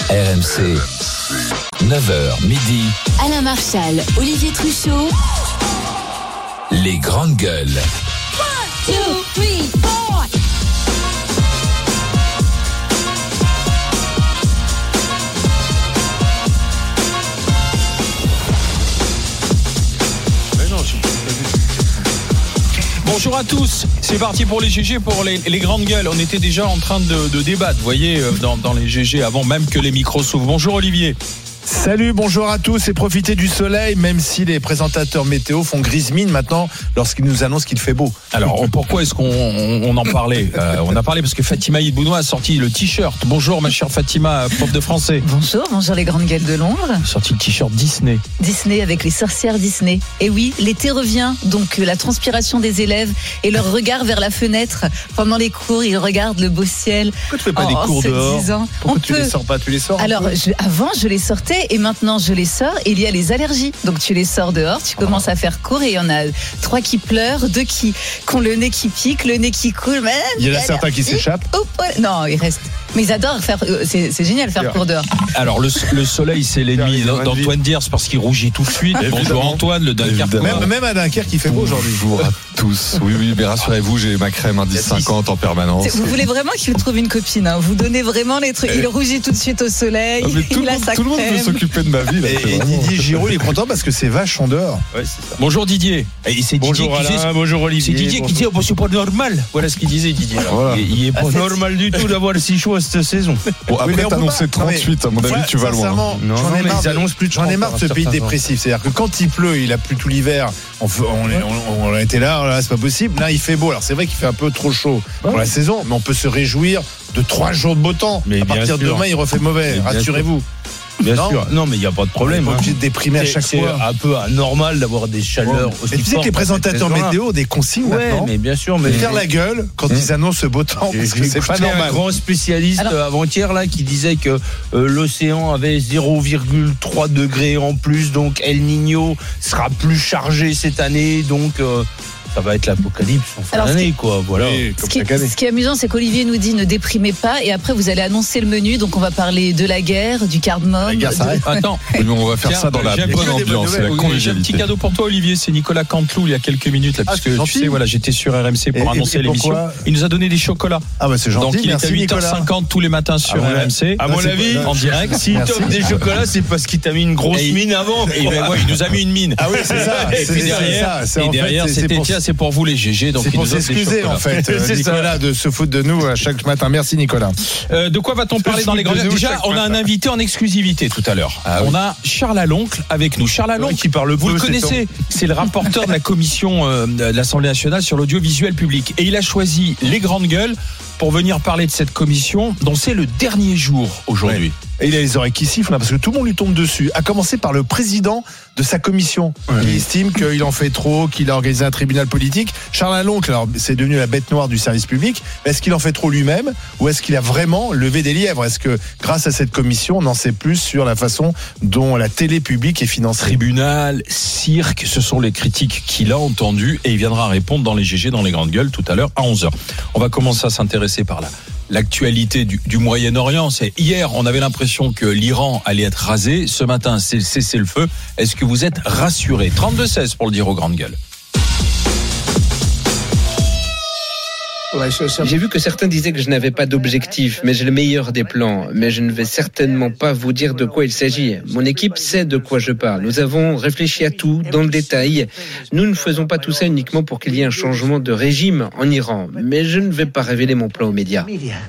RMC, 9h midi. Alain Marchal, Olivier Truchot. Les grandes gueules. 1, 2, 3, 4. Bonjour à tous, c'est parti pour les GG, pour les grandes gueules. On était déjà en train de débattre, vous voyez, dans les GG avant même que les micros s'ouvrent. Bonjour Olivier. Salut, bonjour à tous et profitez du soleil, même si les présentateurs météo font grise mine maintenant lorsqu'ils nous annoncent qu'il fait beau. Alors pourquoi est-ce qu'on en parlait On a parlé parce que Fatima Idbounoua a sorti le t-shirt. Bonjour ma chère Fatima, prof de français. Bonjour les grandes gueules de Londres. Sorti le t-shirt Disney. Disney avec les sorcières Disney. Et oui, l'été revient, donc la transpiration des élèves et leur regard vers la fenêtre. Pendant les cours, ils regardent le beau ciel. Pourquoi tu fais pas des cours dehors? Pourquoi tu les sors pas? Tu les sors? Alors, avant, je les sortais et maintenant, je les sors. Et il y a les allergies. Donc, tu les sors dehors, tu commences à faire cours et il y en a 3 qui pleurent, 2 qui ont le nez qui pique, le nez qui coule. Il y en a certains qui s'échappent. Non, ils restent. Mais ils adorent faire. C'est génial faire cours dehors. Alors, le soleil, c'est l'ennemi d'Antoine Diers parce qu'il rougit tout de suite. Bonjour Antoine, le Dunkerque. Même à Dunkerque, il fait beau aujourd'hui. Bonjour à tous. Oui, mais rassurez-vous, j'ai ma crème indice 50 en permanence. Vous voulez vraiment qu'il trouve une copine, hein. Vous donnez vraiment les trucs. Il rougit tout de suite au soleil. Il a sa crème. Tout le monde veut s'occuper de ma vie. Là, et Didier Giraud, il est content parce que c'est vache en dehors. Ouais, c'est ça. Bonjour Didier. Bonjour Alain, bonjour Olivier. C'est Didier qui dit c'est pas normal. Voilà ce qu'il disait Didier. Voilà. Il est pas normal du tout d'avoir si chaud cette saison. Bon, après t'annoncer 38, à mon avis, tu vas loin. J'en ai marre de ce pays dépressif. C'est-à-dire que quand il pleut, il a plu tout l'hiver. On a été là, c'est pas possible. Là, il fait beau. Alors c'est vrai qu'il fait un peu trop chaud pour la saison, mais on peut se réjouir de 3 jours de beau temps. Mais à partir de demain, il refait mauvais. Rassurez-vous. Bien sûr. Non, mais il n'y a pas de problème. On est obligé de déprimer à chaque fois. C'est un peu anormal d'avoir des chaleurs aussi fortes. Mais tu sais que les présentateurs météo ont des consignes maintenant. Mais bien sûr. Mais faire la gueule quand ils annoncent ce beau temps, parce que c'est pas normal. Un grand spécialiste avant-hier là qui disait que l'océan avait 0,3 degrés en plus, donc El Niño sera plus chargé cette année, donc. Ça va être l'apocalypse en fin d'année, quoi. Voilà. Ce qui est amusant, c'est qu'Olivier nous dit ne déprimez pas, et après vous allez annoncer le menu. Donc on va parler de la guerre, du cardamome. La guerre s'arrête. Attends, on va faire ça dans la bonne ambiance. C'est la convivialité. J'ai un petit cadeau pour toi, Olivier. C'est Nicolas Canteloup il y a quelques minutes là, parce que tu sais, voilà, j'étais sur RMC pour annoncer l'émission. Il nous a donné des chocolats. Ah bah c'est gentil. Donc il est à 8h50 tous les matins sur RMC. À mon avis, en direct. S'il t'offre des chocolats, c'est parce qu'il t'a mis une grosse mine avant. Il nous a mis une mine. Ah oui, c'est ça. Et derrière, c'était tiens, c'est pour vous les GG. Donc c'est pour s'excuser en fait, Nicolas, de se foutre de nous chaque matin. Merci Nicolas. De quoi va-t-on parler dans les grandes gueules? Déjà, on a un invité en exclusivité tout à l'heure. On a Charles Aloncle avec nous. Charles Aloncle, qui parle vous le connaissez, c'est le rapporteur de la commission de l'Assemblée nationale sur l'audiovisuel public. Et il a choisi les grandes gueules pour venir parler de cette commission dont c'est le dernier jour aujourd'hui. Et il a les oreilles qui sifflent parce que tout le monde lui tombe dessus, à commencer par le président de sa commission. Il estime qu'il en fait trop, qu'il a organisé un tribunal politique. Charles Aloncle, alors c'est devenu la bête noire du service public. Est-ce qu'il en fait trop lui-même ou est-ce qu'il a vraiment levé des lièvres? Est-ce que grâce à cette commission, on en sait plus sur la façon dont la télé publique est financée? Tribunal, cirque, ce sont les critiques qu'il a entendues et il viendra répondre dans les GG, dans les grandes gueules tout à l'heure à 11h. On va commencer à s'intéresser par là. L'actualité du Moyen-Orient, c'est hier, on avait l'impression que l'Iran allait être rasé. Ce matin, c'est le cessez-le-feu. Est-ce que vous êtes rassurés? 32-16 pour le dire aux grandes gueules. J'ai vu que certains disaient que je n'avais pas d'objectif, mais j'ai le meilleur des plans. Mais je ne vais certainement pas vous dire de quoi il s'agit. Mon équipe sait de quoi je parle. Nous avons réfléchi à tout, dans le détail. Nous ne faisons pas tout ça uniquement pour qu'il y ait un changement de régime en Iran. Mais je ne vais pas révéler mon plan aux médias.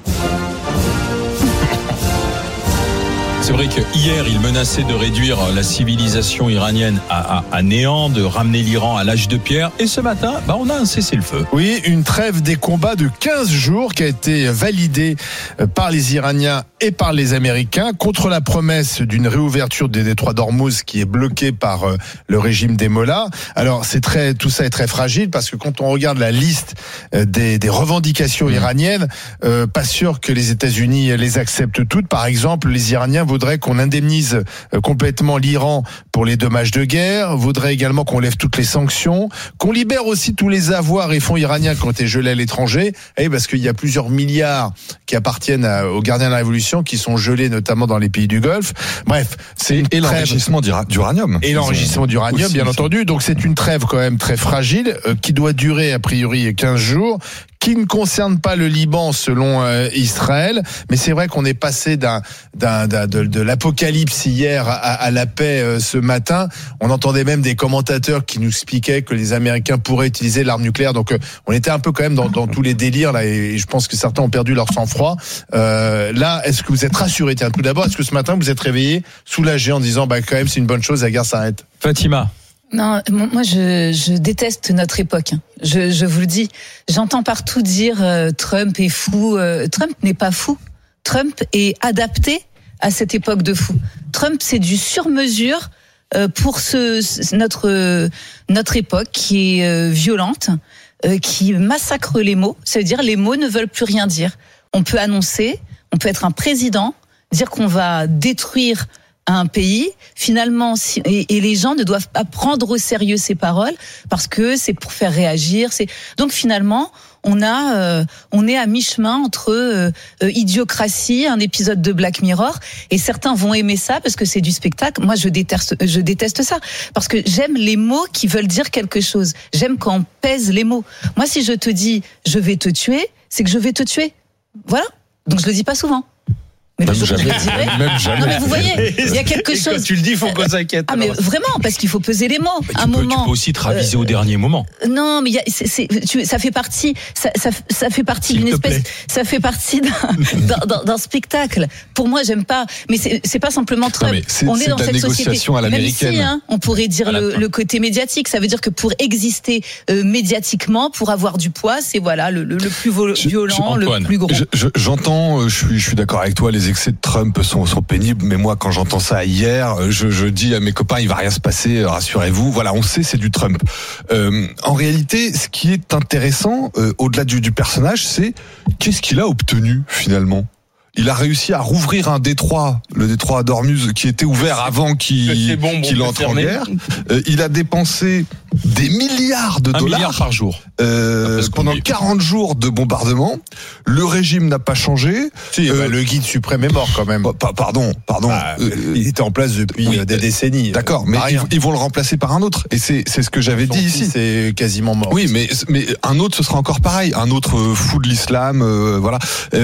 C'est vrai qu'hier, il menaçait de réduire la civilisation iranienne à néant, de ramener l'Iran à l'âge de pierre. Et ce matin, on a un cessez-le-feu. Oui, une trêve des combats de 15 jours qui a été validée par les Iraniens et par les Américains contre la promesse d'une réouverture des détroits d'Ormuz qui est bloqué par le régime des Mollahs. Alors, tout ça est très fragile parce que quand on regarde la liste des revendications iraniennes, pas sûr que les États-Unis les acceptent toutes. Par exemple, les Iraniens voudrait qu'on indemnise complètement l'Iran pour les dommages de guerre, voudrait également qu'on lève toutes les sanctions, qu'on libère aussi tous les avoirs et fonds iraniens qui ont été gelés à l'étranger, parce qu'il y a plusieurs milliards qui appartiennent aux gardiens de la révolution qui sont gelés notamment dans les pays du Golfe. Bref, c'est une trêve. L'enrichissement d'uranium. Et l'enrichissement d'uranium, bien entendu. Donc c'est une trêve quand même très fragile qui doit durer a priori 15 jours, qui ne concerne pas le Liban selon Israël, mais c'est vrai qu'on est passé de l'apocalypse hier à la paix ce matin. On entendait même des commentateurs qui nous expliquaient que les Américains pourraient utiliser l'arme nucléaire. Donc on était un peu quand même dans tous les délires là, et je pense que certains ont perdu leur sang-froid. Là, est-ce que vous êtes rassurés? Tiens, tout d'abord, est-ce que ce matin vous êtes réveillés soulagés en disant quand même c'est une bonne chose, la guerre s'arrête? Fatima. Non, moi je déteste notre époque. Je vous le dis. J'entends partout dire Trump est fou. Trump n'est pas fou. Trump est adapté à cette époque de fou. Trump, c'est du sur-mesure pour notre époque qui est violente, qui massacre les mots. Ça veut dire les mots ne veulent plus rien dire. On peut annoncer, on peut être un président, dire qu'on va détruire un pays, finalement, et les gens ne doivent pas prendre au sérieux ces paroles parce que c'est pour faire réagir. Donc finalement, on est à mi-chemin entre Idiocratie, un épisode de Black Mirror, et certains vont aimer ça parce que c'est du spectacle. Moi, je déteste ça parce que j'aime les mots qui veulent dire quelque chose. J'aime quand on pèse les mots. Moi, si je te dis je vais te tuer, c'est que je vais te tuer. Voilà. Donc je le dis pas souvent. Mais même le jour où je le dirai. Même jamais. Non mais vous voyez, il y a quelque chose. Quand tu le dis, il faut qu'on s'inquiète. Ah mais vraiment, parce qu'il faut peser les mots. Tu peux aussi te raviser au dernier moment. Non, mais ça fait partie. Ça fait partie d'une espèce. Ça fait partie d'un spectacle. Pour moi, j'aime pas. Mais c'est pas simplement Trump. On est dans cette négociation à l'américaine. Même si, on pourrait dire le côté médiatique. Ça veut dire que pour exister médiatiquement, pour avoir du poids, c'est voilà le plus violent, le plus gros. J'entends. Je suis d'accord avec toi. Les excès de Trump sont pénibles, mais moi quand j'entends ça hier, je dis à mes copains il va rien se passer, rassurez-vous. Voilà, on sait c'est du Trump. En réalité, ce qui est intéressant au-delà du personnage, c'est qu'est-ce qu'il a obtenu finalement. Il a réussi à rouvrir un détroit, le détroit d'Ormuz, qui était ouvert avant qu'il entre en guerre. Il a dépensé des milliards de dollars. 1 milliard par jour. Pendant 40 jours de bombardement. Le régime n'a pas changé. Si, le guide suprême est mort quand même. Pardon. Il était en place depuis des décennies. D'accord, mais ils vont le remplacer par un autre. Et c'est ce que j'avais dit ici. C'est quasiment mort. Oui, mais un autre, ce sera encore pareil. Un autre fou de l'islam, voilà.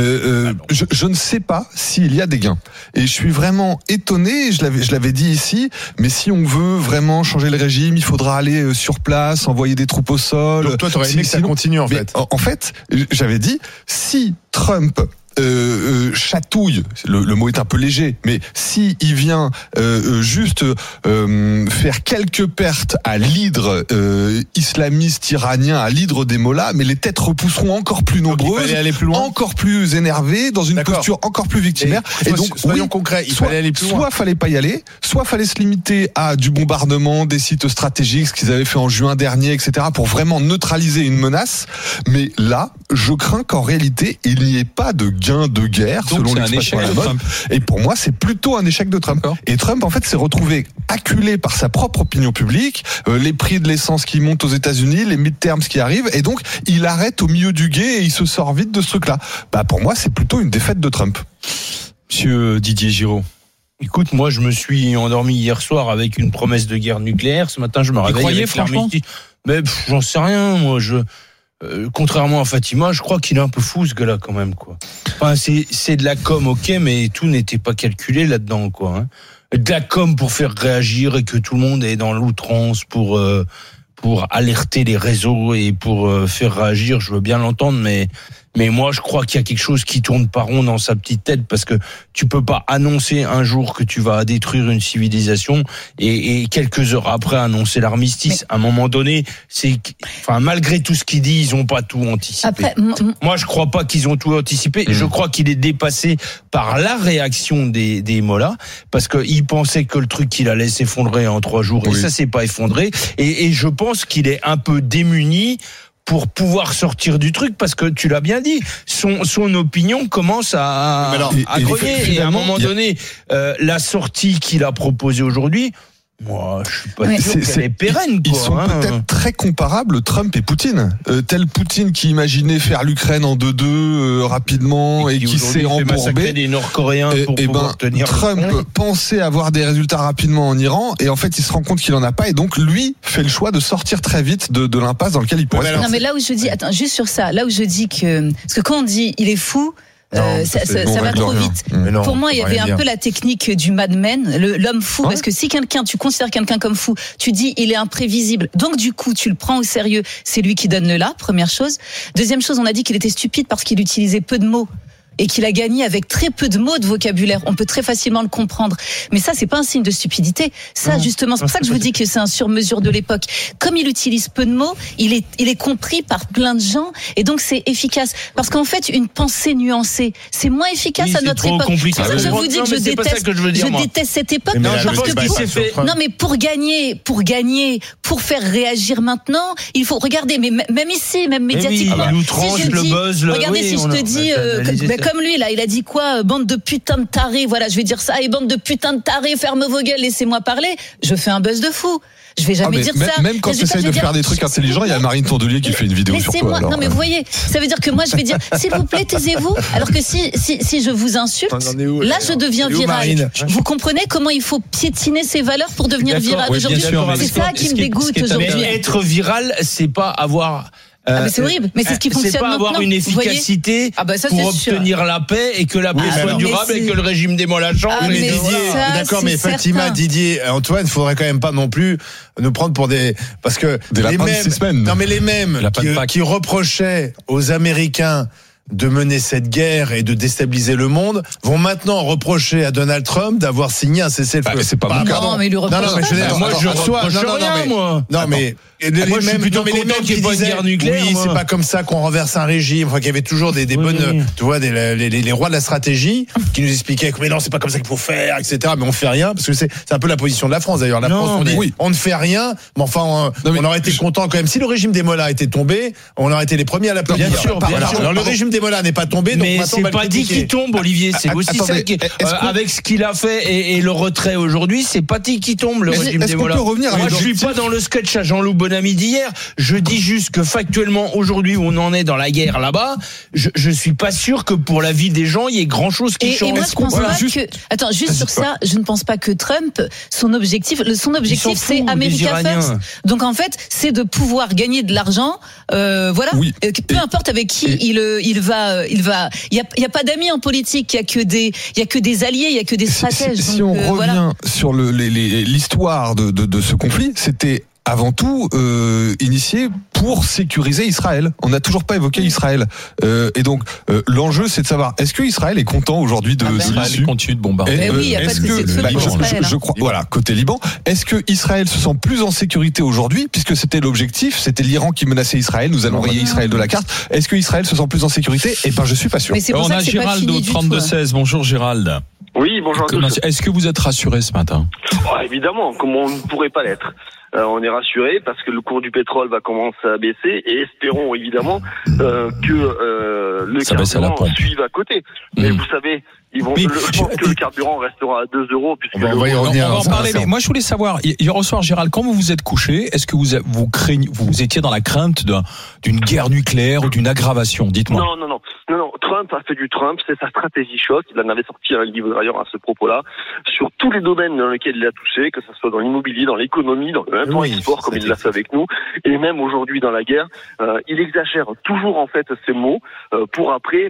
Je ne sais pas s'il y a des gains. Et je suis vraiment étonné, je l'avais dit ici, mais si on veut vraiment changer le régime, il faudra aller sur place, envoyer des troupes au sol. Donc toi, t'aurais aimé que ça continue en fait. En fait, j'avais dit, si Trump chatouille, le mot est un peu léger, mais si il vient juste faire quelques pertes à l'hydre islamiste iranien, à l'hydre des mollahs, mais les têtes repousseront encore plus nombreuses, aller plus loin, encore plus énervées, dans une posture encore plus victimaire. Et donc, soyons concrets, il fallait aller plus loin. Soit fallait pas y aller, soit fallait se limiter à du bombardement des sites stratégiques, ce qu'ils avaient fait en juin dernier, etc., pour vraiment neutraliser une menace. Mais là, je crains qu'en réalité, il n'y ait pas de gain de guerre, donc selon l'expression à la mode. Et pour moi, c'est plutôt un échec de Trump. Et Trump, en fait, s'est retrouvé acculé par sa propre opinion publique, les prix de l'essence qui montent aux États-Unis, les midterms qui arrivent, et donc il arrête au milieu du gué et il se sort vite de ce truc-là. Pour moi, c'est plutôt une défaite de Trump. Monsieur Didier Giraud. Écoute, moi, je me suis endormi hier soir avec une promesse de guerre nucléaire. Ce matin, je me réveille avec l'armistice. Mais j'en sais rien, moi. Contrairement à Fatima, je crois qu'il est un peu fou ce gars-là quand même, quoi. Enfin, c'est de la com, ok, mais tout n'était pas calculé là-dedans, quoi. Hein. De la com pour faire réagir et que tout le monde est dans l'outrance pour alerter les réseaux et pour faire réagir. Je veux bien l'entendre, mais moi, je crois qu'il y a quelque chose qui tourne pas rond dans sa petite tête parce que tu peux pas annoncer un jour que tu vas détruire une civilisation et quelques heures après annoncer l'armistice. À un moment donné, malgré tout ce qu'il dit, ils ont pas tout anticipé. Après, moi, je crois pas qu'ils ont tout anticipé. Je crois qu'il est dépassé par la réaction des mollahs parce qu'il pensait que le truc qu'il allait s'effondrer en 3 jours et ça s'est pas effondré. Et je pense qu'il est un peu démuni pour pouvoir sortir du truc, parce que tu l'as bien dit, son opinion commence à grogner, et à un moment donné, la sortie qu'il a proposée aujourd'hui, moi, je suis pas sûr qu'elle est pérenne. Ils sont peut-être très comparables, Trump et Poutine. Tel Poutine qui imaginait faire l'Ukraine en 2-2 rapidement et qui s'est embourbé. Des Nord-Coréens pour pouvoir tenir. Trump pensait avoir des résultats rapidement en Iran et en fait, il se rend compte qu'il en a pas et donc lui fait le choix de sortir très vite de l'impasse dans laquelle il pourrait. Non, mais là où je dis, attends, juste sur ça, là où je dis que, parce que quand on dit il est fou. Ça va trop vite. Non, pour moi, il y avait un peu la technique du Mad Men, l'homme fou, parce que si tu considères quelqu'un comme fou, tu dis il est imprévisible. Donc du coup, tu le prends au sérieux. C'est lui qui donne le là, première chose. Deuxième chose, on a dit qu'il était stupide parce qu'il utilisait peu de mots. Et qu'il a gagné avec très peu de mots de vocabulaire. On peut très facilement le comprendre. Mais ça, c'est pas un signe de stupidité. Ça, justement, c'est pour ça que je vous dis que c'est un sur-mesure de l'époque. Comme il utilise peu de mots, il est compris par plein de gens. Et donc, c'est efficace. Parce qu'en fait, une pensée nuancée, c'est moins efficace à notre époque. C'est pour ça que je vous dis que je déteste cette époque. Non, mais pour gagner, pour faire réagir maintenant, il faut regarder, mais même ici, même médiatiquement. Regardez, si je te dis, comme lui, là, il a dit quoi? Bande de putains de tarés, voilà, je vais dire ça. Et bande de putains de tarés, ferme vos gueules, laissez-moi parler. Je fais un buzz de fou. Je vais jamais dire ça. Même quand tu essayes de faire des trucs intelligents, il y a Marine Tondelier qui fait une vidéo sur toi. Non, mais vous voyez, ça veut dire que moi, je vais dire, s'il vous plaît, taisez-vous. Alors que si je vous insulte, là, je deviens viral. Vous comprenez comment il faut piétiner ses valeurs pour devenir viral aujourd'hui? C'est ça qui me dégoûte aujourd'hui. Être viral, c'est pas avoir mais c'est horrible, mais c'est ce qui fonctionne c'est pas maintenant. avoir une efficacité pour obtenir la paix et que la paix soit durable et que le régime démol la chambre. Mais Didier, d'accord, mais Fatima, Didier, Antoine, faudrait quand même pas non plus nous prendre pour des, parce que les mêmes qui reprochaient aux Américains de mener cette guerre et de déstabiliser le monde vont maintenant reprocher à Donald Trump d'avoir signé un cessez-le-feu. C'est pas mon cas. Non, mais il lui reproche. Moi, je reproche rien, moi. Non, mais moi, je suis plutôt content qu'il n'y ait pas de guerre nucléaire. Oui, c'est pas comme ça qu'on renverse un régime. Enfin, qu'il y avait toujours des bonnes, tu vois, les rois de la stratégie qui nous expliquaient que mais non, c'est pas comme ça qu'il faut faire, etc. Mais on fait rien parce que c'est un peu la position de la France d'ailleurs. La France, on dit, on ne fait rien, mais enfin, on aurait été content quand même. Si le régime des Mollahs était tombé, on aurait été les premiers à l'applaudir. Bien sûr. Alors le régime des Mollahs n'est pas tombé, donc mais maintenant c'est pas dit qu'il tombe, Olivier. C'est aussi ça qui, avec ce qu'il a fait et le retrait aujourd'hui, c'est pas dit qu'il tombe le régime des Mollahs. Moi, je suis pas dans le sketch à Jean-Loup Bonamy d'hier. Je dis juste que factuellement, aujourd'hui, où on en est dans la guerre là-bas, je suis pas sûr que pour la vie des gens, il y ait grand-chose qui change. Et moi, je pense pas que... Attends, juste sur ça, je ne pense pas que Trump, son objectif, c'est America First. Donc, en fait, c'est de pouvoir gagner de l'argent, voilà. Oui. Peu importe avec qui il va. Il y a pas d'amis en politique, il y a que des alliés, il y a que des stratèges. Si on revient sur l'histoire de ce conflit, c'était avant tout initié pour sécuriser Israël. On n'a toujours pas évoqué Israël. Et donc, l'enjeu, c'est de savoir, est-ce que Israël est content aujourd'hui de Israël continue de bombarder. Oui, il n'y a pas de cessez-le-feu. Je crois, voilà, côté Liban. Est-ce que Israël se sent plus en sécurité aujourd'hui, puisque c'était l'objectif, c'était l'Iran qui menaçait Israël, nous allons rayer Israël de la carte. Est-ce que Israël se sent plus en sécurité? Eh ben, je suis pas sûr. On a Gérald au 32-16. Bonjour Gérald. Oui, bonjour à tous. Est-ce que vous êtes rassuré ce matin? Évidemment, comment on ne pourrait pas l'être. On est rassuré parce que le cours du pétrole va commencer à baisser et espérons évidemment que le carburant suive à côté. Mais vous savez, je pense que le carburant restera à 2 euros puisque on va en parler. Mais moi, je voulais savoir, hier soir, Gérald, quand vous vous êtes couché, est-ce que vous étiez dans la crainte d'une guerre nucléaire ou d'une aggravation? Dites-moi. Non. Trump a fait du Trump, c'est sa stratégie choc. Il en avait sorti un livre d'ailleurs à ce propos-là, sur tous les domaines dans lesquels il a touché, que ce soit dans l'immobilier, dans l'économie, dans le sport, comme il l'a fait avec nous, et même aujourd'hui dans la guerre. Il exagère toujours en fait ses mots pour après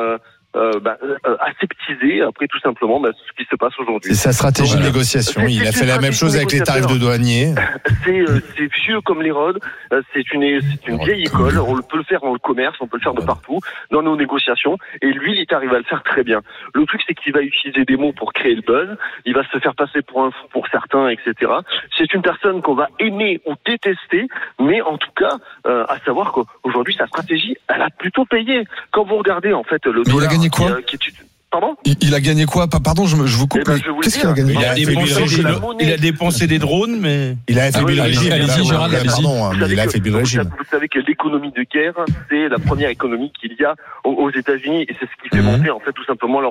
aseptiser après tout simplement ce qui se passe aujourd'hui. C'est sa stratégie de négociation. Il a fait la même chose avec les tarifs de douaniers. C'est vieux comme l'érode. C'est une vieille école. On peut le faire dans le commerce, on peut le faire de partout dans nos négociations. Et lui, il arrive à le faire très bien. Le truc, c'est qu'il va utiliser des mots pour créer le buzz. Il va se faire passer pour un fou pour certains, etc. C'est une personne qu'on va aimer ou détester, mais en tout cas, à savoir qu'aujourd'hui, sa stratégie, elle a plutôt payé. Quand vous regardez en fait le dollar. Quoi Pardon? Il a gagné quoi? Pardon, je vous coupe. Eh ben, je vais vous le Qu'est-ce qu'il a dire. gagné? Il a dépensé des drones, mais. Il a affaibli le régime. allez-y, Gérald, allez-y. Pardon, hein, mais il a affaibli le régime. Vous savez que l'économie de guerre, c'est la première économie qu'il y a aux États-Unis, et c'est ce qui fait monter, en fait, tout simplement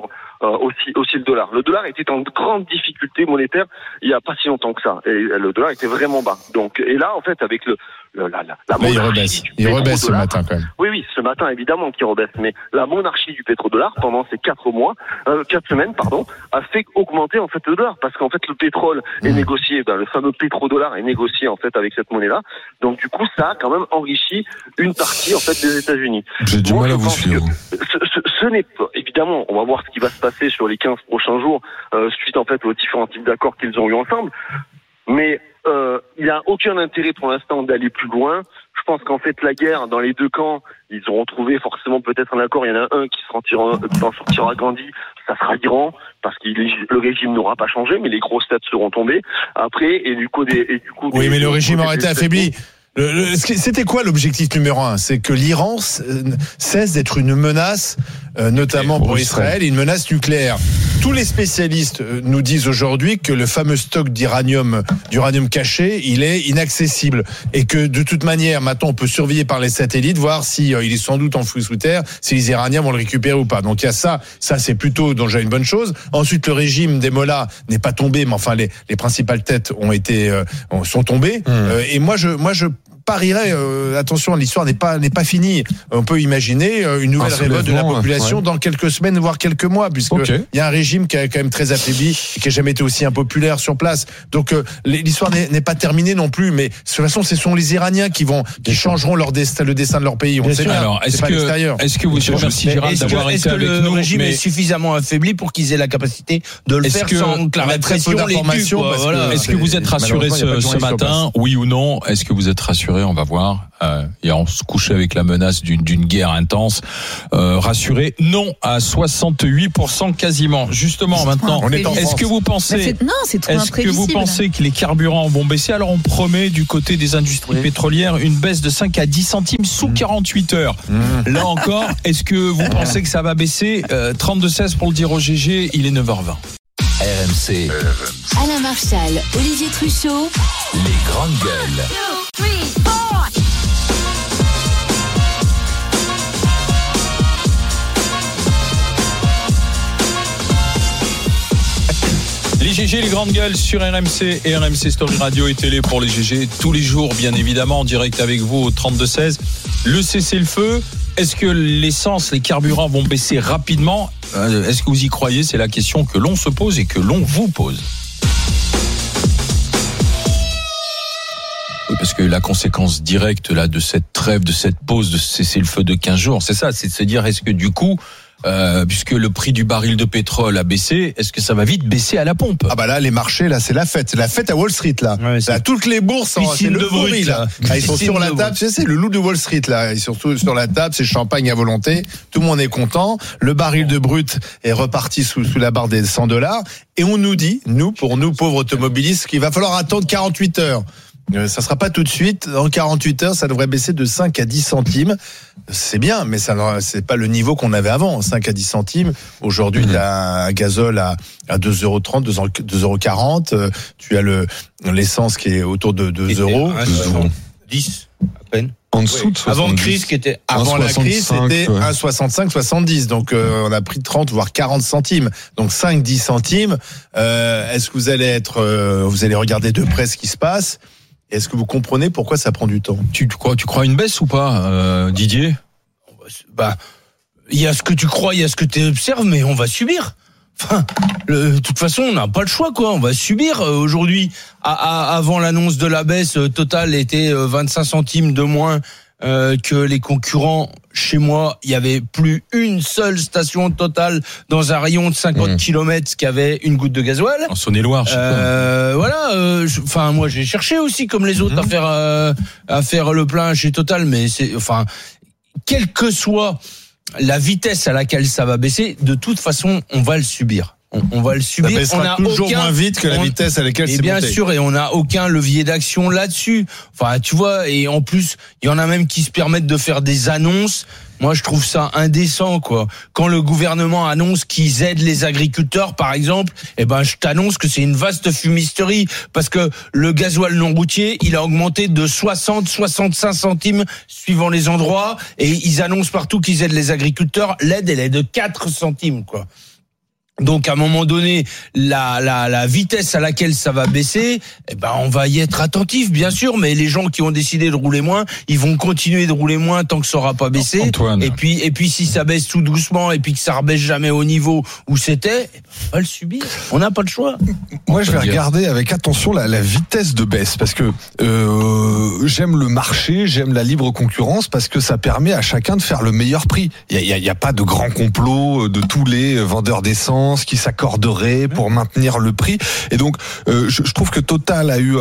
aussi le dollar. Le dollar était en grande difficulté monétaire il y a pas si longtemps que ça, et le dollar était vraiment bas. Donc, et là, en fait, avec la Mais il monarchie rebaisse. Il rebaisse ce matin quand même. Oui, ce matin évidemment qu'il rebaisse, mais la monarchie du pétrodollar pendant ces 4 semaines, a fait augmenter en fait le dollar, parce qu'en fait le pétrole est négocié, le fameux pétrodollar est négocié en fait avec cette monnaie-là. Donc du coup, ça a quand même enrichi une partie en fait des États-Unis. J'ai du mal à vous suivre. Ce n'est pas, évidemment, on va voir ce qui va se passer sur les 15 prochains jours suite en fait aux différents types d'accords qu'ils ont eu ensemble. Mais il n'y a aucun intérêt pour l'instant d'aller plus loin. Je pense qu'en fait la guerre dans les deux camps, ils auront trouvé forcément peut-être un accord. Il y en a un qui en sortira grandi, ça sera l'Iran, parce que le régime n'aura pas changé, mais les grosses têtes seront tombées. Après, Oui, mais le régime aurait été affaibli. C'était quoi l'objectif numéro 1? C'est que l'Iran cesse d'être une menace, notamment pour Israël, et une menace nucléaire. Tous les spécialistes nous disent aujourd'hui que le fameux stock d'uranium caché, il est inaccessible, et que de toute manière, maintenant, on peut surveiller par les satellites, voir si il est sans doute enfoui sous terre, si les Iraniens vont le récupérer ou pas. Donc il y a ça c'est plutôt déjà une bonne chose. Ensuite, le régime des Mollahs n'est pas tombé, mais enfin les principales têtes sont tombées. Et moi je parierais, attention, l'histoire n'est pas finie. On peut imaginer une nouvelle révolte de la population dans quelques semaines, voire quelques mois, puisque il y a un régime qui est quand même très affaibli et qui n'a jamais été aussi impopulaire sur place. Donc l'histoire n'est pas terminée non plus, mais de toute façon, ce sont les Iraniens qui changeront le destin de leur pays. On sait bien. Alors, est-ce que vous remerciez Gérald d'avoir été avec nous? Est-ce que le régime est suffisamment affaibli pour qu'ils aient la capacité de le faire sans que la répression les tue? Est-ce que vous êtes rassuré ce matin, oui ou non? Est-ce que vous êtes rassuré? On va voir. Et on se couchait avec la menace d'une guerre intense. Rassuré, non, à 68% quasiment. Justement, maintenant, est-ce que vous pensez que les carburants vont baisser? Alors on promet du côté des industries pétrolières une baisse de 5 à 10 centimes sous 48 heures. Là encore, est-ce que vous pensez que ça va baisser? 32-16 pour le dire au GG, il est 9h20. RMC. Alain Marchal, Olivier Truchot. Les grandes gueules. 2, 3, 4. Les GG, les grandes gueules sur RMC et RMC Story Radio et télé pour les GG tous les jours, bien évidemment, en direct avec vous au 32-16. Le cessez-le-feu, est-ce que l'essence, les carburants vont baisser rapidement? Est-ce que vous y croyez? C'est la question que l'on se pose et que l'on vous pose. Oui, parce que la conséquence directe là de cette trêve, de cette pause, de cessez-le-feu de 15 jours, c'est ça, c'est de se dire, est-ce que du coup, puisque le prix du baril de pétrole a baissé, est-ce que ça va vite baisser à la pompe? Ah bah là, les marchés, là, c'est la fête à Wall Street, là. Ouais, là toutes les bourses, c'est l'euphorie, là. Ils sont sur la table, c'est le loup de Wall Street, là. Ils sont surtout sur la table, c'est champagne à volonté. Tout le monde est content. Le baril de brut est reparti sous la barre des $100. Et on nous dit, pour nous, pauvres automobilistes, qu'il va falloir attendre 48 heures. Ça sera pas tout de suite. Dans 48 heures, ça devrait baisser de 5 à 10 centimes. C'est bien, mais c'est pas le niveau qu'on avait avant. 5 à 10 centimes. Aujourd'hui, tu as un gazole à 2,30 €, 2,40 €. Tu as l'essence qui est autour de 2 €. 10 à peine. En dessous de 70. Avant crise, avant la crise, c'était 1,65, 70. Donc, on a pris 30, voire 40 centimes. Donc, 5, 10 centimes. Est-ce que vous allez regarder de près ce qui se passe? Est-ce que vous comprenez pourquoi ça prend du temps? Tu crois une baisse ou pas, Didier? Il y a ce que tu crois, il y a ce que tu observes, mais on va subir. Enfin, de toute façon, on n'a pas le choix, quoi. On va subir. Aujourd'hui, avant l'annonce de la baisse, Total était 25 centimes de moins que les concurrents. Chez moi, il y avait plus une seule station Total dans un rayon de 50 km qui avait une goutte de gasoil. En Saône-et-Loire, je sais pas. Voilà. Moi, j'ai cherché aussi, comme les autres, à faire le plein chez Total, mais quelle que soit la vitesse à laquelle ça va baisser, de toute façon, on va le subir. On va le subir. Ça baissera toujours moins vite que la vitesse à laquelle c'est monté. Et bien sûr, et on n'a aucun levier d'action là-dessus. Enfin, tu vois, et en plus, il y en a même qui se permettent de faire des annonces Moi, je trouve ça indécent, quoi. Quand le gouvernement annonce qu'ils aident les agriculteurs, par exemple, je t'annonce que c'est une vaste fumisterie, parce que le gasoil non routier, il a augmenté de 65 centimes suivant les endroits, et ils annoncent partout qu'ils aident les agriculteurs. L'aide, elle est de 4 centimes, quoi. Donc à un moment donné, la vitesse à laquelle ça va baisser, on va y être attentif, bien sûr, mais les gens qui ont décidé de rouler moins, ils vont continuer de rouler moins tant que ça aura pas baissé. Antoine. Et puis si ça baisse tout doucement et puis que ça rebaisse jamais au niveau où c'était, on va le subir. On n'a pas le choix. Moi, je vais regarder avec attention la vitesse de baisse, parce que j'aime le marché, j'aime la libre concurrence, parce que ça permet à chacun de faire le meilleur prix. Il y a pas de grand complot de tous les vendeurs d'essence qui s'accorderaient pour maintenir le prix. Et donc, je trouve que Total a eu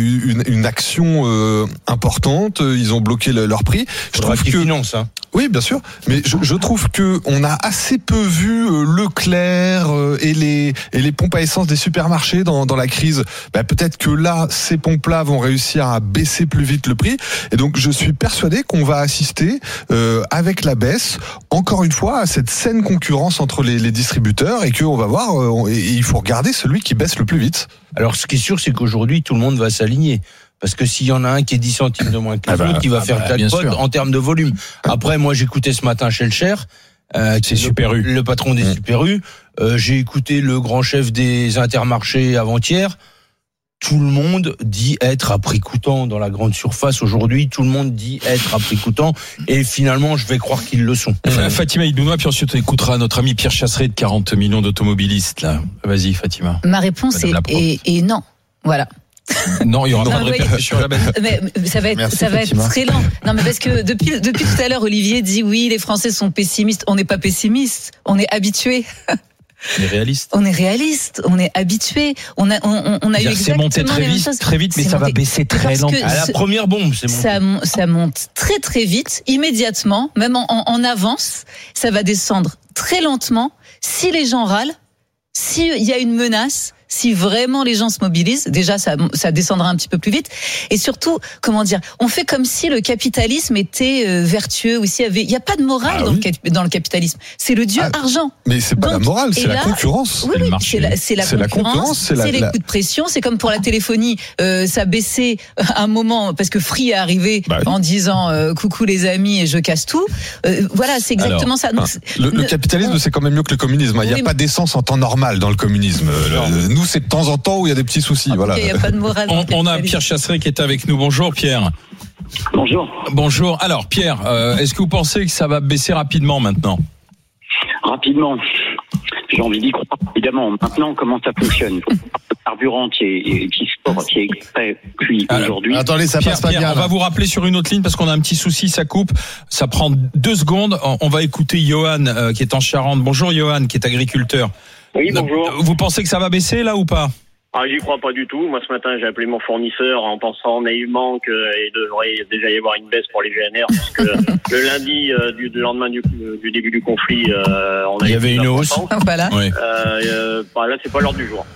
une action importante. Ils ont bloqué leur prix. Je trouve que finance, hein. Oui, bien sûr, mais je trouve que on a assez peu vu Leclerc et les pompes à essence des supermarchés dans la crise. Peut-être que là, ces pompes-là vont réussir à baisser plus vite le prix. Et donc, je suis persuadé qu'on va assister avec la baisse, encore une fois, à cette saine concurrence entre les distributeurs, et qu'on va voir. Et il faut regarder celui qui baisse le plus vite. Alors, ce qui est sûr, c'est qu'aujourd'hui, tout le monde va s'aligner. Parce que s'il y en a un qui est 10 centimes de moins que l'autre, il va faire jackpot en termes de volume. Après, moi, j'écoutais ce matin Schellcher, c'est Super U, le patron des Super U. J'ai écouté le grand chef des Intermarchés avant-hier. Tout le monde dit être à prix coûtant dans la grande surface aujourd'hui. Tout le monde dit être à prix coûtant. Et finalement, je vais croire qu'ils le sont. Fatima Idounoua, puis ensuite on écoutera notre ami Pierre Chasseret de 40 millions d'automobilistes, là. Vas-y, Fatima. Ma réponse est non. Voilà. Non, il y aura pas de répercussion à la baisse. Mais ça va être très lent. Non, mais parce que depuis tout à l'heure, Olivier dit oui, les Français sont pessimistes. On n'est pas pessimistes, on est habitués. On est réaliste. On est réaliste, on est habitué. On a eu exactement monté très vite, mais ça va baisser très lentement. À la première bombe, c'est monté. Ça monte très très vite, immédiatement, même en avance. Ça va descendre très lentement. Si les gens râlent, s'il y a une menace, si vraiment les gens se mobilisent, déjà ça descendra un petit peu plus vite. Et surtout, on fait comme si le capitalisme était vertueux, ou s'il y a pas de morale dans le capitalisme. C'est le dieu argent. Mais c'est pas la morale, c'est la concurrence. Oui, c'est la concurrence, c'est les coups de pression. C'est comme pour la téléphonie, ça baissait un moment parce que Free est arrivé en disant coucou les amis et je casse tout. Voilà, c'est exactement ça. Donc, le capitalisme, c'est quand même mieux que le communisme. Il n'y a pas d'essence en temps normal dans le communisme. Nous, c'est de temps en temps où il y a des petits soucis. Voilà. Il n'y a pas de morale. On a Pierre Chasseret qui est avec nous. Bonjour Pierre. Bonjour. Alors Pierre, est-ce que vous pensez que ça va baisser rapidement maintenant ? Rapidement. J'ai envie d'y croire, évidemment. Maintenant, comment ça fonctionne ? Le carburant qui est extrait cuit aujourd'hui. Attendez, ça passe pas bien. On va vous rappeler sur une autre ligne parce qu'on a un petit souci, ça coupe. Ça prend 2 secondes. On va écouter Johan qui est en Charente. Bonjour Johan, qui est agriculteur. Oui, bonjour. Vous pensez que ça va baisser là ou pas ? J'y crois pas du tout. Moi, ce matin, j'ai appelé mon fournisseur en pensant naïvement qu'il devrait déjà y avoir une baisse pour les GNR, puisque le lundi du lendemain du début du conflit, il y avait une hausse. Voilà. Là, c'est pas l'ordre du jour.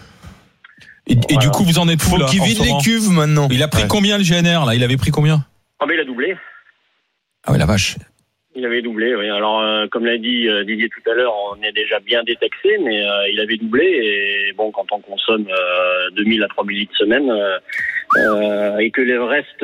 Et du coup, vous en êtes fou là ? Faut qu'il vide les cuves maintenant. Il a pris combien le GNR là ? Il avait pris combien ? Il a doublé. Ah ouais, la vache. Il avait doublé, oui. Alors, comme l'a dit Didier tout à l'heure, on est déjà bien détaxé, mais il avait doublé. Et bon, quand on consomme 2000 à 3000 litres semaine, et que le reste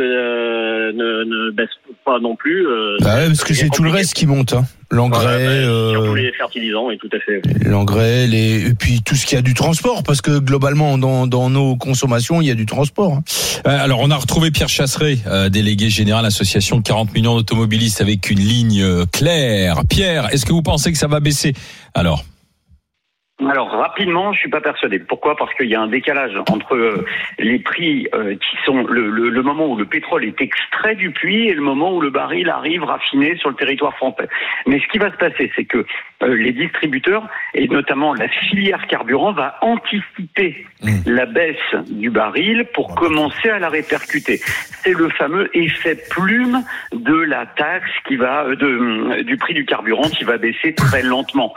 ne baisse pas non plus. Parce que c'est tout le reste qui monte. Hein. L'engrais, surtout les fertilisants, oui, tout à fait. L'engrais, et puis tout ce qui a du transport, parce que globalement dans nos consommations, il y a du transport. Hein. Alors on a retrouvé Pierre Chasseret, délégué général association de 40 millions d'automobilistes, avec une ligne claire. Pierre, est-ce que vous pensez que ça va baisser ? Alors rapidement, je suis pas persuadé. Pourquoi ? Parce qu'il y a un décalage entre les prix qui sont le moment où le pétrole est extrait du puits et le moment où le baril arrive raffiné sur le territoire français. Mais ce qui va se passer, c'est que les distributeurs, et notamment la filière carburant, va anticiper la baisse du baril pour commencer à la répercuter. C'est le fameux effet plume de la taxe qui va du prix du carburant qui va baisser très lentement.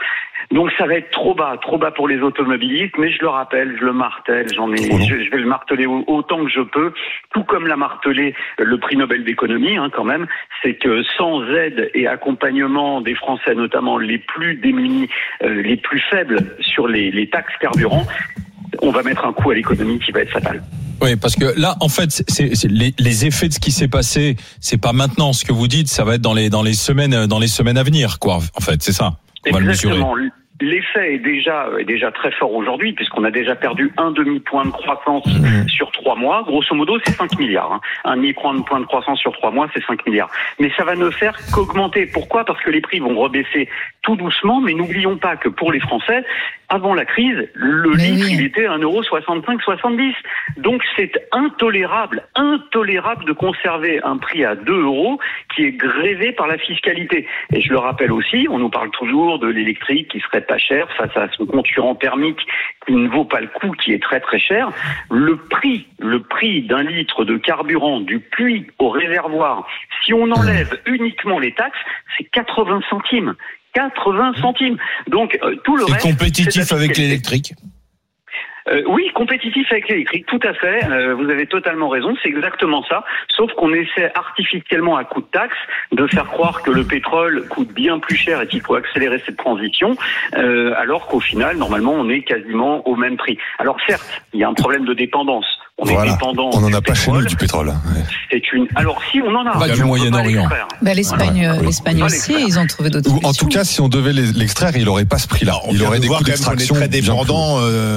Donc ça va être trop bas pour les automobilistes, mais je le rappelle, je le martèle, je vais le marteler autant que je peux, tout comme l'a martelé le prix Nobel d'économie, quand même, c'est que sans aide et accompagnement des Français, notamment les plus démunis, les plus faibles sur les taxes carburant, on va mettre un coup à l'économie qui va être fatal. Oui, parce que là, en fait, c'est les effets de ce qui s'est passé, c'est pas maintenant ce que vous dites, ça va être dans les semaines à venir, quoi. En fait, c'est ça. On va le mesurer. L'effet est déjà très fort aujourd'hui, puisqu'on a déjà perdu un demi-point de croissance sur 3 mois. Grosso modo, c'est 5 milliards. Un demi-point de croissance sur 3 mois, c'est 5 milliards. Mais ça va ne faire qu'augmenter. Pourquoi ? Parce que les prix vont rebaisser tout doucement, mais n'oublions pas que pour les Français, avant la crise, le litre, il était à 1,65-70 €. Donc c'est intolérable de conserver un prix à 2 € qui est grévé par la fiscalité. Et je le rappelle aussi, on nous parle toujours de l'électrique qui serait pas cher face à son concurrent thermique qui ne vaut pas le coup, qui est très très cher. Le prix d'un litre de carburant du puits au réservoir, si on enlève uniquement les taxes, c'est 80 centimes. 80 centimes. Donc tout le reste, c'est compétitif avec l'électrique. Oui, compétitif avec l'électrique, tout à fait. Vous avez totalement raison, c'est exactement ça. Sauf qu'on essaie artificiellement à coup de taxes de faire croire que le pétrole coûte bien plus cher et qu'il faut accélérer cette transition, alors qu'au final, normalement, on est quasiment au même prix. Alors certes, il y a un problème de dépendance. On est dépendant. On n'en a pas chez nous du pétrole. Ouais. Alors si on en a. Pas du Moyen-Orient. L'Espagne aussi, ils ont trouvé d'autres solutions. En tout cas, si on devait l'extraire, il n'aurait pas ce prix-là. Il aurait des coûts d'extraction. On est très dépendant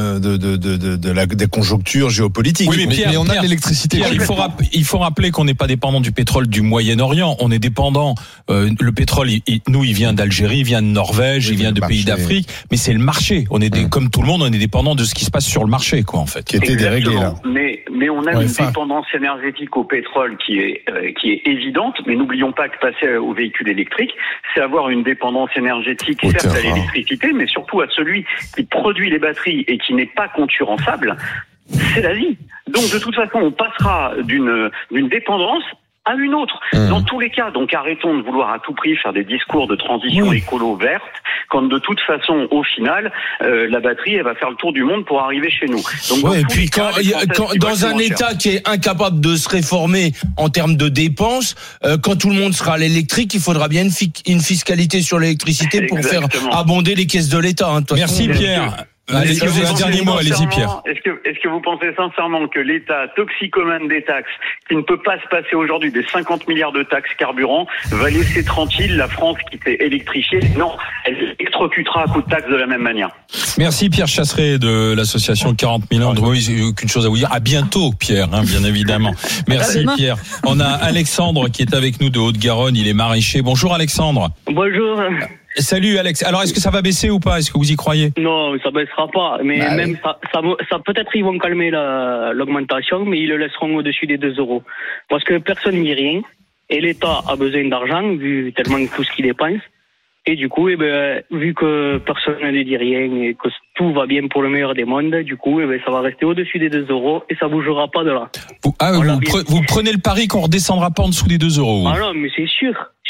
des conjonctures géopolitiques. Oui, mais Pierre, on a de l'électricité. Il faut rappeler qu'on n'est pas dépendant du pétrole du Moyen-Orient. On est dépendant. Le pétrole, il vient d'Algérie, il vient de Norvège, il vient de pays d'Afrique. Mais c'est le marché. On est comme tout le monde, on est dépendant de ce qui se passe sur le marché, quoi, en fait. Qui était déréglé là. Mais on a une dépendance énergétique au pétrole qui est évidente, mais n'oublions pas que passer aux véhicules électriques, c'est avoir une dépendance énergétique certes à l'électricité, mais surtout à celui qui produit les batteries et qui n'est pas concurrençable. C'est la vie. Donc de toute façon, on passera d'une dépendance à une autre. Dans tous les cas, donc arrêtons de vouloir à tout prix faire des discours de transition écolo verte, quand de toute façon, au final, la batterie, elle va faire le tour du monde pour arriver chez nous. Donc, et puis quand dans un État qui est incapable de se réformer en termes de dépenses, quand tout le monde sera à l'électrique, il faudra bien une fiscalité sur l'électricité pour faire abonder les caisses de l'État. Merci Pierre. Allez, un dernier mot, allez-y Pierre. Est-ce que vous pensez sincèrement que l'État toxicomane des taxes, qui ne peut pas se passer aujourd'hui des 50 milliards de taxes carburant, va laisser tranquille la France qui s'est électrifiée ? Non, elle électrocutera à coup de taxes de la même manière. Merci Pierre Chasseret de l'association 40 000 ans. Aucune chose à vous dire. À bientôt Pierre, bien évidemment. Merci Pierre. On a Alexandre qui est avec nous de Haute-Garonne, il est maraîcher. Bonjour Alexandre. Bonjour. Salut Alex. Alors est-ce que ça va baisser ou pas ? Est-ce que vous y croyez ? Non, ça baissera pas. Mais ça peut-être ils vont calmer l'augmentation, mais ils le laisseront au-dessus des 2 €. Parce que personne n'y rien. Et l'État a besoin d'argent, vu tellement tout ce qu'il dépense. Et du coup, vu que personne ne dit rien et que tout va bien pour le meilleur des mondes, du coup, ça va rester au-dessus des 2 € et ça bougera pas de là. Vous prenez le pari qu'on redescendra pas en dessous des 2 €. Ah non, mais c'est sûr.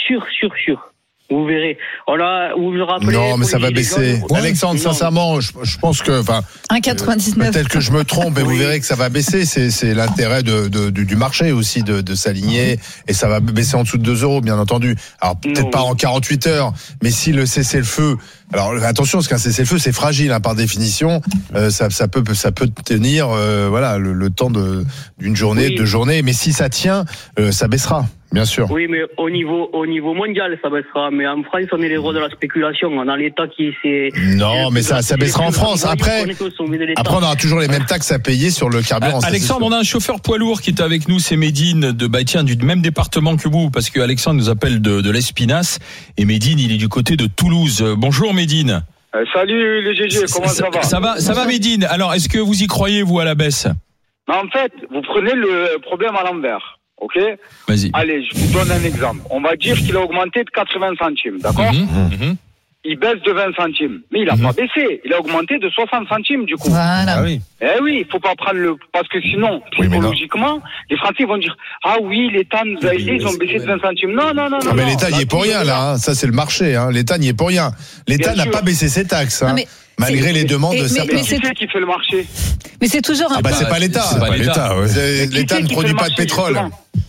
Vous verrez. Vous vous rappelez. Non, mais ça va baisser. Alexandre, sincèrement, je pense que, 1,99. Peut-être que je me trompe, mais vous verrez que ça va baisser. C'est l'intérêt du marché aussi de s'aligner, et ça va baisser en dessous de 2 €, bien entendu. Alors peut-être pas en 48 heures, mais si le cessez-le-feu. Alors attention, parce qu'un cessez-le-feu c'est fragile par définition. Ça peut tenir, le temps d'une journée, 2 journées. Mais si ça tient, ça baissera. Bien sûr. Oui, mais au niveau mondial, ça baissera. Mais en France, on est les rois de la spéculation. On a l'État qui s'est. Non, mais ça baissera en France. Après, on aura toujours les mêmes taxes à payer sur le carburant. Alexandre, on a un chauffeur poids lourd qui est avec nous, c'est Médine du même département que vous, parce que Alexandre nous appelle de l'Espinasse, et Médine, il est du côté de Toulouse. Bonjour Médine. Salut les GG, comment ça va ? Ça va Médine. Alors, est-ce que vous y croyez, vous, à la baisse ? En fait, vous prenez le problème à l'envers. Ok ? Vas-y. Allez, je vous donne un exemple. On va dire qu'il a augmenté de 80 centimes, d'accord ? il baisse de 20 centimes. Mais il a pas baissé. Il a augmenté de 60 centimes, du coup. Voilà. Ah oui. Eh oui, il faut pas prendre parce que sinon, psychologiquement, les Français vont dire, ah oui, l'État nous a aidés, ils ont baissé de 20 centimes. Non. Ah, mais l'État n'y est pour rien, là. Hein. Ça, c'est le marché. Hein. L'État n'y est pour rien. L'État n'a pas baissé ses taxes. Hein. Malgré les demandes de certains. Mais qui c'est qui fait le marché? Mais c'est toujours un peu. C'est pas l'État. C'est pas l'État. L'État ne produit pas de pétrole.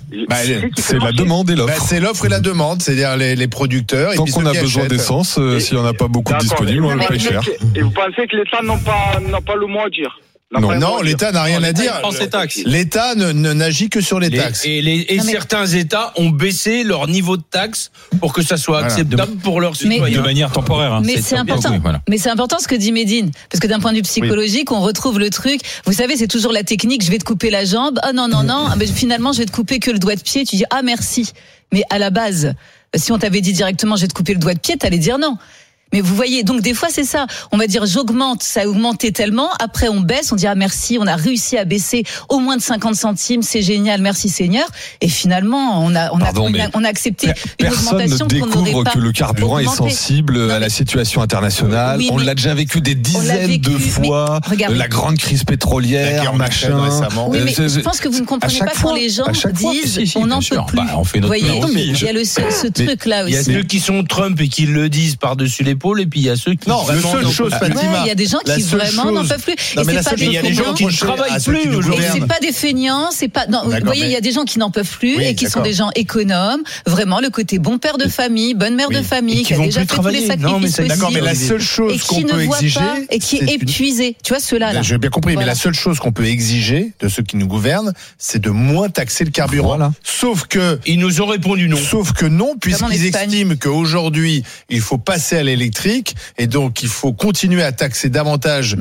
C'est la demande et l'offre. C'est l'offre et la demande, c'est-à-dire les producteurs. Tant qu'on a besoin d'essence, s'il n'y en a pas beaucoup disponible, on le paye cher. Et vous pensez que l'État n'a pas le mot à dire? Non, l'État n'a rien à dire. L'État n'agit que sur les taxes. Et certains États ont baissé leur niveau de taxes pour que ça soit acceptable pour leurs citoyens. De manière temporaire. Hein. Mais c'est important. Mais c'est important ce que dit Médine. Parce que d'un point de vue psychologique, on retrouve le truc. Vous savez, c'est toujours la technique. Je vais te couper la jambe. Ah non. Mais finalement, je vais te couper que le doigt de pied. Tu dis, ah merci. Mais à la base, si on t'avait dit directement, je vais te couper le doigt de pied, t'allais dire non. Mais vous voyez, donc des fois c'est ça. On va dire j'augmente, ça a augmenté tellement. Après on baisse, on dit ah merci, on a réussi à baisser au moins de 50 centimes, c'est génial, merci Seigneur. Et finalement on a accepté une augmentation qu'on n'aurait pas. Personne ne découvre que le carburant est sensible à la situation internationale. On l'a déjà vécu des dizaines de fois. La grande crise pétrolière, machin. Oui, mais je pense que vous ne comprenez pas quand les gens disent on n'en peut plus. Vous voyez, il y a ce truc là aussi. Il y a ceux qui sont Trump et qui le disent par-dessus les et puis il y a ceux qui il y a des gens qui vraiment n'en peuvent plus. Il y a des gens qui ne travaillent plus aujourd'hui. Et c'est pas des feignants, c'est pas. Vous voyez, il y a des gens qui n'en peuvent plus et qui sont des gens économes. Vraiment, le côté bon père de famille, bonne mère de famille, qui a déjà fait tous les sacrifices possibles. Mais la seule chose qu'on peut exiger, et qui est épuisé. Tu vois ceux-là. J'ai bien compris, mais la seule chose qu'on peut exiger de ceux qui nous gouvernent, c'est de moins taxer le carburant. Sauf que ils nous ont répondu non. Sauf que non, puisqu'ils estiment qu'aujourd'hui il faut passer à l'électrique. Et donc il faut continuer à taxer davantage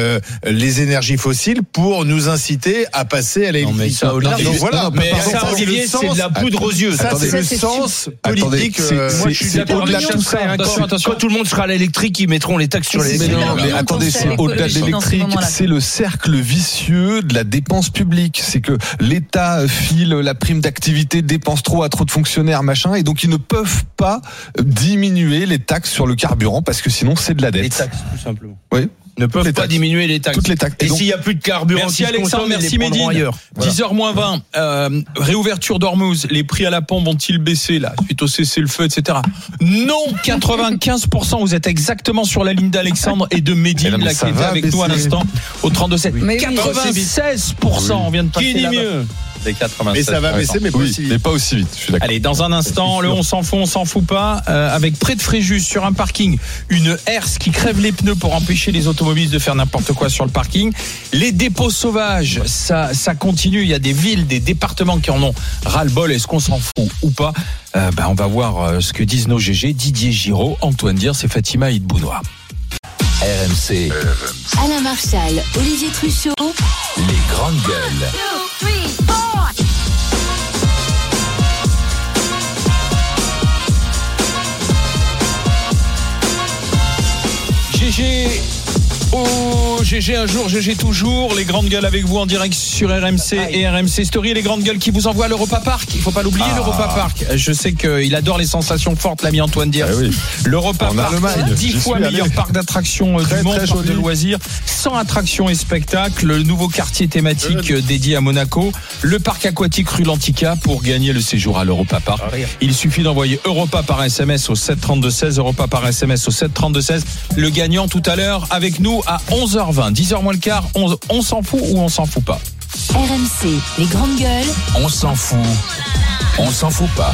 les énergies fossiles pour nous inciter à passer à l'électrique. Ça, Olivier, c'est de la poudre aux yeux. Ça, c'est le sens politique. Moi, je suis d'accord avec tout ça. Quand tout le monde sera à l'électrique, ils mettront les taxes sur les énergies. Mais attendez, c'est au-delà de l'électrique, c'est le cercle vicieux de la dépense publique. C'est que l'État file la prime d'activité, dépense trop à trop de fonctionnaires, machin, et donc ils ne peuvent pas diminuer les taxes sur le carburant parce que sinon c'est de la dette. Les taxes, tout simplement. Oui. Ne peuvent pas diminuer les taxes. Toutes les taxes. Et s'il n'y a plus de carburant, merci Alexandre, merci Médine. 10h-20, réouverture d'Ormuz. Les prix à la pompe vont-ils baisser là suite au cessez-le-feu, etc. Non, 95%. Vous êtes exactement sur la ligne d'Alexandre et de Médine là qui était avec nous à l'instant au 32-7. 96%. On vient de passer. Qui dit mieux? Mais ça va baisser, mais pas aussi vite. Mais pas aussi vite, je suis d'accord. Allez, dans un instant, on s'en fout pas, avec près de Fréjus, sur un parking, une herse qui crève les pneus pour empêcher les automobilistes de faire n'importe quoi sur le parking. Les dépôts sauvages, ça continue. Il y a des villes, des départements qui en ont ras-le-bol. Est-ce qu'on s'en fout ou pas? On va voir ce que disent nos GG, Didier Giraud, Antoine Diers et Fatima Hidbounois. RMC. Alain Marchal, Olivier Truchot. Les grandes gueules. 2, 3, 4. GG. Oh, GG un jour, GG toujours. Les grandes gueules avec vous en direct sur RMC et RMC Story. Les grandes gueules qui vous envoient à l'Europa Park. Il faut pas l'oublier, l'Europa Park. Je sais qu'il adore les sensations fortes, l'ami Antoine Diers. L'Europa Park, 10 fois meilleur parc d'attractions du monde, parc de loisirs, 100 attractions et spectacles. Le nouveau quartier thématique dédié à Monaco. Le parc aquatique rue Lantica pour gagner le séjour à l'Europa Park. Il suffit d'envoyer Europa par SMS au 732-16. Europa par SMS au 732-16. Le gagnant tout à l'heure avec nous à 11h20, 10h moins le quart. On s'en fout ou on s'en fout pas? RMC, les grandes gueules. On s'en fout. On s'en fout pas.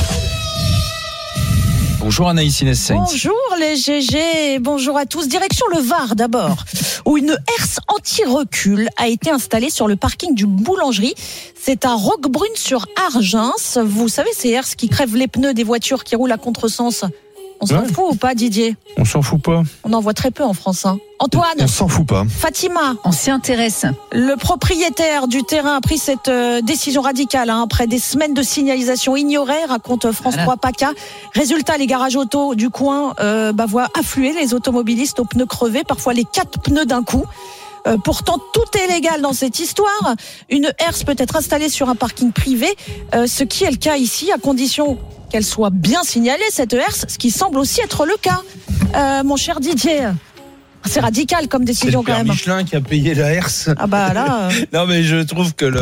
Bonjour Anaïs Inès-Sainz. Bonjour les GG, bonjour à tous. Direction le Var d'abord, où une herse anti-recul a été installée sur le parking d'une boulangerie. C'est à Roquebrune sur Argens. Vous savez, ces herses qui crèvent les pneus des voitures qui roulent à contresens. On s'en fout ou pas, Didier? On s'en fout pas. On en voit très peu en France. Antoine? On s'en fout pas. Fatima? On s'y intéresse. Le propriétaire du terrain a pris cette décision radicale après des semaines de signalisation ignorée, raconte France 3 PACA. Résultat, les garages auto du coin voient affluer les automobilistes aux pneus crevés, parfois les 4 pneus d'un coup. Pourtant, tout est légal dans cette histoire. Une herse peut être installée sur un parking privé, ce qui est le cas ici, à condition qu'elle soit bien signalée, cette herse, ce qui semble aussi être le cas. mon cher Didier. C'est radical comme décision c'est le quand même. Michelin qui a payé la herse. Ah bah là. Non mais je trouve que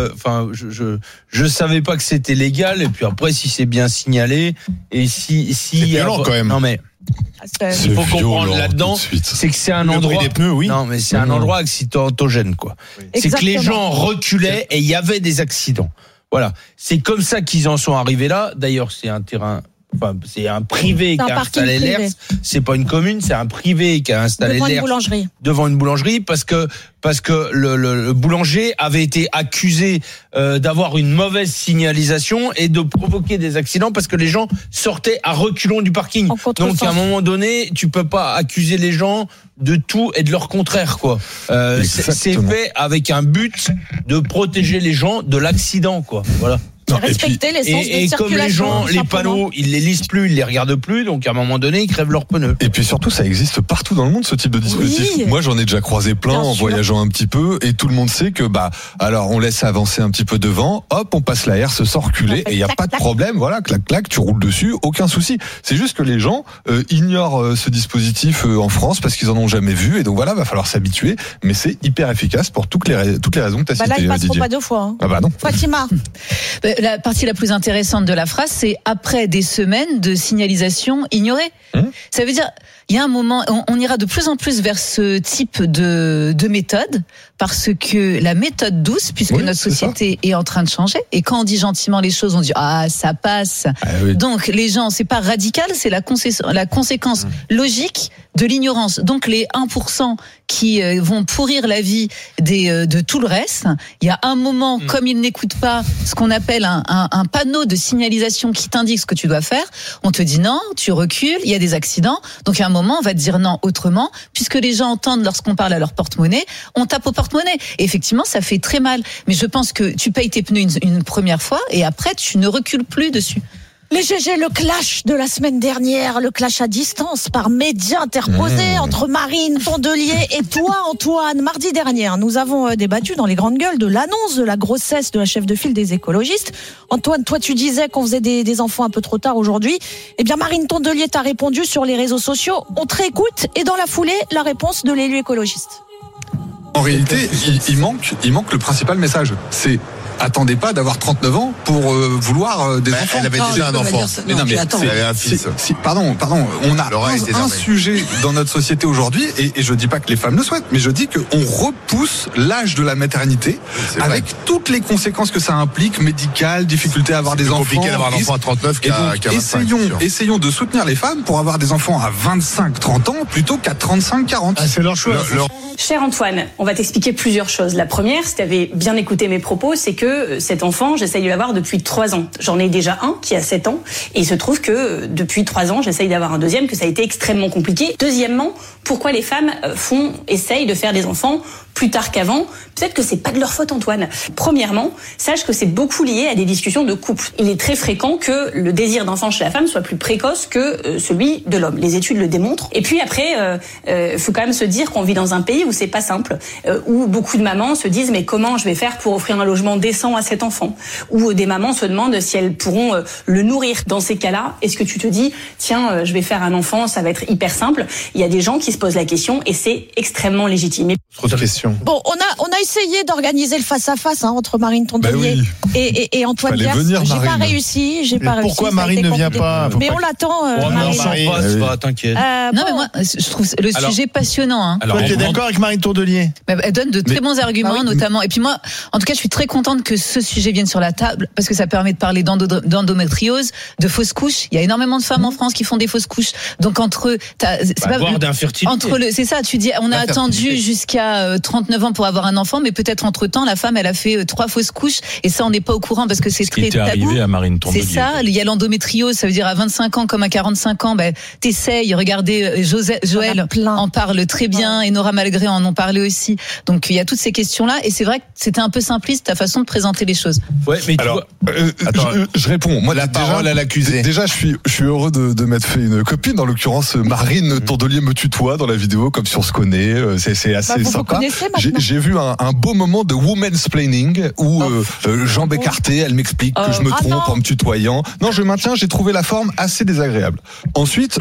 je savais pas que c'était légal et puis après si c'est bien signalé et si c'est violent quand même. Non mais il faut comprendre là-dedans, c'est que c'est un endroit. Des pneus, oui. Non mais c'est un endroit accidentogène quoi. C'est que les gens reculaient et il y avait des accidents. Voilà, c'est comme ça qu'ils en sont arrivés là. D'ailleurs, c'est un terrain. Enfin, c'est un privé qui a installé l'ERS. C'est pas une commune, c'est un privé qui a installé l'ERS devant une boulangerie parce que le boulanger avait été accusé d'avoir une mauvaise signalisation et de provoquer des accidents parce que les gens sortaient à reculons du parking. Donc à un moment donné, tu peux pas accuser les gens de tout et de leur contraire quoi. C'est fait avec un but de protéger les gens de l'accident quoi. Voilà. Respecter les sens de circulation. Comme les gens, les panneaux, ils les lisent plus, ils les regardent plus, donc à un moment donné, ils crèvent leurs pneus. Et puis surtout, ça existe partout dans le monde, ce type de dispositif. Oui. Moi, j'en ai déjà croisé plein en voyageant un petit peu, et tout le monde sait que, alors on laisse avancer un petit peu devant, hop, on passe la herse sans reculer, et il n'y a pas de problème, voilà, clac, clac, tu roules dessus, aucun souci. C'est juste que les gens ignorent ce dispositif en France parce qu'ils en ont jamais vu, et donc voilà, va falloir s'habituer, mais c'est hyper efficace pour toutes les raisons que tu as citées. Là, ils passeront pas deux fois. Hein. Ah bah non. Fatima. La partie la plus intéressante de la phrase, c'est après des semaines de signalisation ignorée. Ça veut dire, il y a un moment, on ira de plus en plus vers ce type de méthode, parce que la méthode douce, puisque notre société est en train de changer, et quand on dit gentiment les choses, on dit ça passe. Donc les gens, c'est pas radical, c'est la conséquence logique de l'ignorance. Donc les 1% qui vont pourrir la vie de tout le reste, il y a un moment, comme ils n'écoutent pas ce qu'on appelle un panneau de signalisation qui t'indique ce que tu dois faire, on te dit non, tu recules, il y a des accidents. Donc à un moment, on va te dire non autrement, puisque les gens entendent lorsqu'on parle à leur porte-monnaie, on tape au porte-monnaie. Et effectivement, ça fait très mal. Mais je pense que tu payes tes pneus une première fois et après, tu ne recules plus dessus. Les GG, le clash de la semaine dernière, le clash à distance par médias interposés entre Marine Tondelier et toi, Antoine. Mardi dernier, nous avons débattu dans les grandes gueules de l'annonce de la grossesse de la chef de file des écologistes. Antoine, toi, tu disais qu'on faisait des enfants un peu trop tard aujourd'hui. Eh bien, Marine Tondelier t'a répondu sur les réseaux sociaux. On te réécoute et dans la foulée, la réponse de l'élu écologiste. En réalité, il manque le principal message. C'est attendez pas d'avoir 39 ans pour vouloir des enfants. Elle avait déjà un enfant. Mais non, mais elle avait un fils. Pardon, on a un sujet dans notre société aujourd'hui, et je dis pas que les femmes le souhaitent, mais je dis qu'on repousse l'âge de la maternité avec toutes les conséquences que ça implique, médicales, difficulté à avoir des enfants. C'est compliqué d'avoir un enfant à 39 qu'à 25. Essayons de soutenir les femmes pour avoir des enfants à 25-30 ans plutôt qu'à 35-40. C'est leur choix. Cher Antoine, on va t'expliquer plusieurs choses. La première, si tu avais bien écouté mes propos, c'est que cet enfant, j'essaye de l'avoir depuis 3 ans. J'en ai déjà un qui a 7 ans, et il se trouve que depuis 3 ans, j'essaye d'avoir un deuxième, que ça a été extrêmement compliqué. Deuxièmement, pourquoi les femmes essayent de faire des enfants plus tard qu'avant? Peut-être que c'est pas de leur faute, Antoine. Premièrement, sache que c'est beaucoup lié à des discussions de couple. Il est très fréquent que le désir d'enfant chez la femme soit plus précoce que celui de l'homme. Les études le démontrent. Et puis après, faut quand même se dire qu'on vit dans un pays où c'est pas simple, où beaucoup de mamans se disent mais comment je vais faire pour offrir un logement décent à cet enfant? Où des mamans se demandent si elles pourront le nourrir. Dans ces cas-là, est-ce que tu te dis tiens, je vais faire un enfant, ça va être hyper simple? Il y a des gens qui se posent la question et c'est extrêmement légitime. Autre question. Bon, on a essayé d'organiser le face-à-face entre Marine Tondelier et Antoine Diaz. J'ai pas réussi. Pourquoi Marine ne vient pas? Mais on l'attend. T'inquiète. Non, mais moi, je trouve le sujet passionnant. Hein. Toi, tu es d'accord avec Marine Tondelier? Elle donne de très bons arguments, notamment. Et puis moi, en tout cas, je suis très contente que ce sujet vienne sur la table parce que ça permet de parler d'endométriose, de fausses couches. Il y a énormément de femmes en France qui font des fausses couches. Donc voire d'infertilité. C'est ça. Tu dis, on a attendu jusqu'à 39 ans pour avoir un enfant, mais peut-être entre-temps, la femme, elle a fait 3 fausses couches, et ça, on n'est pas au courant parce que c'est très tabou. Arrivé à Marine Tondelier. C'est ça. Il y a l'endométriose, ça veut dire à 25 ans comme à 45 ans, t'essayes. Regardez, Joël en parle très bien, et Nora Malgré en ont parlé aussi. Donc, il y a toutes ces questions-là, et c'est vrai que c'était un peu simpliste ta façon de présenter les choses. Ouais, mais alors, je réponds. Moi, la parole à l'accusé. Déjà, je suis heureux de m'être fait une copine. En l'occurrence, Marine Tondelier me tutoie dans la vidéo, comme si on se connaît. C'est assez sympa. J'ai vu un beau moment de womansplaining où jambes écartées, elle m'explique que je me trompe en me tutoyant. Non, je maintiens. J'ai trouvé la forme assez désagréable. Ensuite,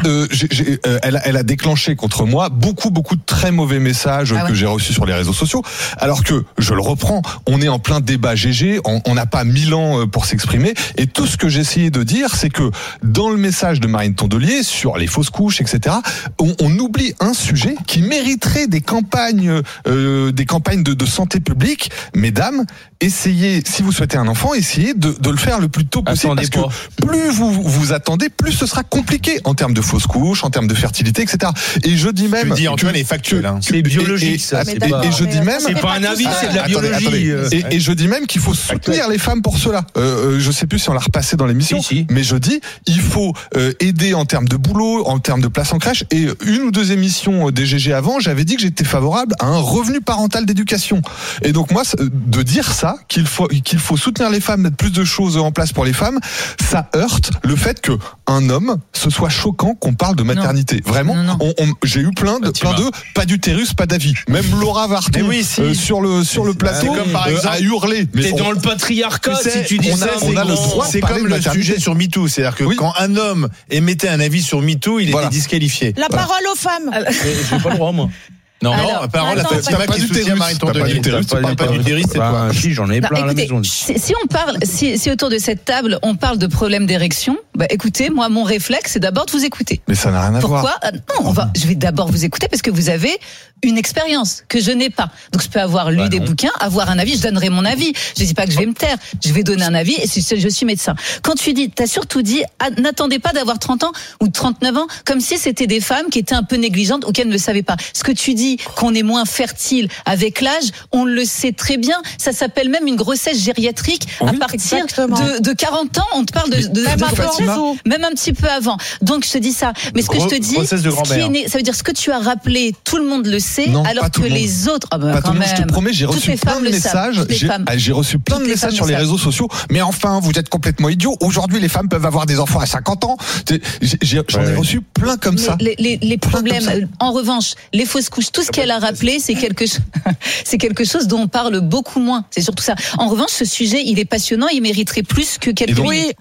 elle a déclenché contre moi beaucoup de très mauvais messages que j'ai reçus sur les réseaux sociaux. Alors que, je le reprends, on est en plein débat GG, on n'a pas 1000 ans pour s'exprimer, et tout ce que j'ai essayé de dire, c'est que dans le message de Marine Tondelier sur les fausses couches, etc., on oublie un sujet qui mériterait des campagnes de santé publique. Mesdames, essayez, si vous souhaitez un enfant, essayez de le faire le plus tôt possible, parce que plus vous attendez, plus ce sera compliqué en termes de fausses couches, en termes de fertilité, etc. Et je dis même, Antoine est factuel, hein. C'est biologique, ça. Et je dis même, c'est pas un avis, c'est de la biologie. Et je dis même qu'il faut soutenir les femmes pour cela. Je sais plus si on l'a repassé dans l'émission, mais je dis, il faut aider en termes de boulot, en termes de place en crèche. Et une ou deux émissions des GG avant, j'avais dit que j'étais favorable à un revenu parental d'éducation. Et donc moi, de dire ça, qu'il faut soutenir les femmes, mettre plus de choses en place pour les femmes, ça heurte le fait que un homme, ce soit choquant qu'on parle de maternité. Non. Vraiment, j'ai eu plein de pas d'utérus, pas d'avis. Même Laura Varton sur le plateau a hurlé. T'es dans le patriarcat si tu dis ça. On a le droit. C'est comme le sujet sur MeToo, c'est-à-dire que quand un homme émettait un avis sur MeToo, il était disqualifié. La parole aux femmes. J'ai pas le droit, moi. Non, la parole à pas d'utérus, Marine Tondelier. Pas d'utérus, c'est toi. Si, j'en ai plein à la maison. Si on parle, si autour de cette table, on parle de problème d'érection, écoutez, moi, mon réflexe, c'est d'abord de vous écouter. Mais ça n'a rien à voir. Pourquoi? Non, je vais d'abord vous écouter parce que vous avez une expérience que je n'ai pas. Donc, je peux avoir lu des bouquins, avoir un avis, je donnerai mon avis. Je dis pas que je vais me taire. Je vais donner un avis et je suis médecin. Quand tu dis, t'as surtout dit, n'attendez pas d'avoir 30 ans ou 39 ans, comme si c'était des femmes qui étaient un peu négligentes ou qu'elles ne le savaient pas. Ce que tu dis, qu'on est moins fertile avec l'âge, on le sait très bien. Ça s'appelle même une grossesse gériatrique. À partir de 40 ans, on te parle de même un petit peu avant. Donc, je te dis ça. Mais ce que je te dis, ça veut dire ce que tu as rappelé, tout le monde le sait. Alors que les autres, quand même. Je te promets, j'ai reçu plein de messages. J'ai reçu plein de messages sur les réseaux sociaux. Mais enfin, vous êtes complètement idiots. Aujourd'hui, les femmes peuvent avoir des enfants à 50 ans. J'en ai reçu plein comme ça. Les problèmes, en revanche, les fausses couches, tout ce qu'elle a rappelé, c'est quelque chose dont on parle beaucoup moins. C'est surtout ça. En revanche, ce sujet, il est passionnant. Il mériterait plus que quelques minutes.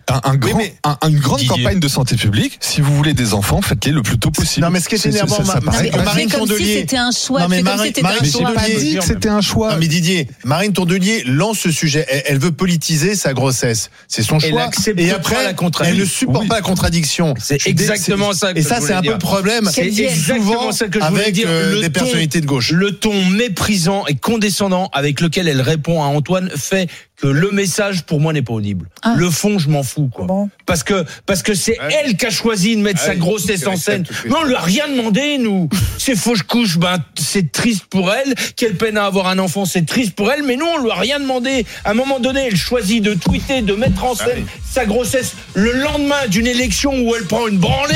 Une grande campagne de santé publique. Si vous voulez des enfants, faites-les le plus tôt possible. Non, mais ce qui est énervant, Marine Tondelier, c'était un choix. Marine Tondelier, pas dit que c'était un choix. Non, mais Didier, Marine Tondelier lance ce sujet. Elle veut politiser sa grossesse. C'est son choix. Et après, elle ne supporte pas la contradiction. C'est exactement ça. Et ça, c'est un peu le problème. C'est exactement ça que je voulais dire. Des personnalités de gauche. Le ton méprisant et condescendant avec lequel elle répond à Antoine fait que le message pour moi n'est pas audible. Le fond, je m'en fous, quoi. Bon. Parce que c'est elle qui a choisi de mettre sa grossesse en scène. Mais on lui a rien demandé, nous. Ces fausses couches, c'est triste pour elle. Qu'elle peine à avoir un enfant, c'est triste pour elle. Mais nous, on lui a rien demandé. À un moment donné, elle choisit de tweeter, de mettre en scène sa grossesse le lendemain d'une élection où elle prend une branlée.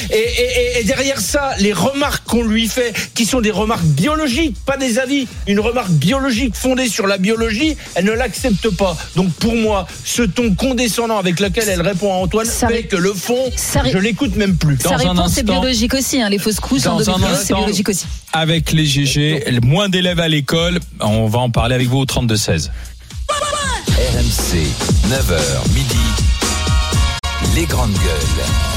Et derrière ça, les remarques qu'on lui fait, qui sont des remarques biologiques, pas des avis, une remarque biologique fondée sur la biologie, elle ne l'accepte pas. Donc pour moi, ce ton condescendant avec lequel elle répond à Antoine fait que le fond, je l'écoute même plus. Sa réponse est biologique aussi, les fausses couches c'est biologique aussi. Avec les GG, moins d'élèves à l'école, on va en parler avec vous au 32-16. RMC, 9h midi, les grandes gueules.